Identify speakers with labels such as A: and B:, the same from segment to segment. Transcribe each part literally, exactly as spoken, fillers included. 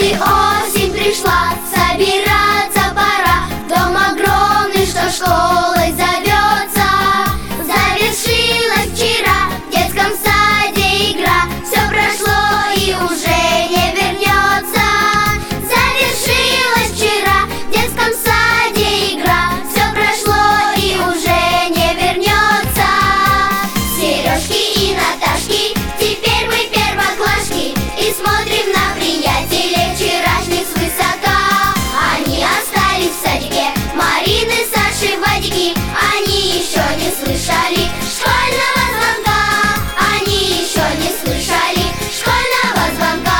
A: и осень пришла, собираться пора. Дом огромный, что школой зовется. Завершилась вчера в детском саде игра. Все прошло и уже не вернется. Завершилась вчера в детском саде игра. Все прошло и уже не вернется. Сережки и Наташки, теперь мы первоклашки, и смотрим на приятелей вчерашних свысока. Они остались в садике, Марины, Саши, Вадики. Они еще не слышали школьного звонка. Они еще не слышали школьного звонка.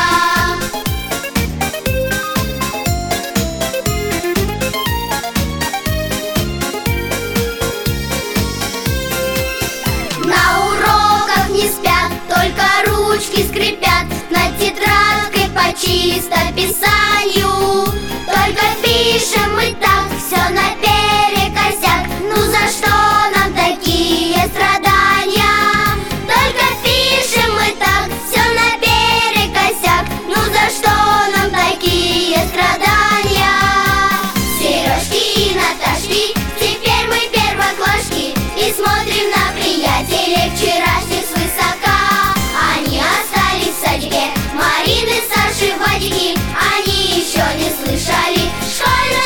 A: На уроках не спят, только ручки скрипят над тетрадкой по чистописанию. Только пишем мы так, все наперекосяк. Ну за что нам такие страдания? Только пишем мы так, все наперекосяк. Ну за что нам такие страдания? Сережки и Наташки, теперь мы первоклашки, и смотрим на приятелей вчерашних свысока. Они остались в садике, Марины, Саши, Вадики. Они еще не слышали школьного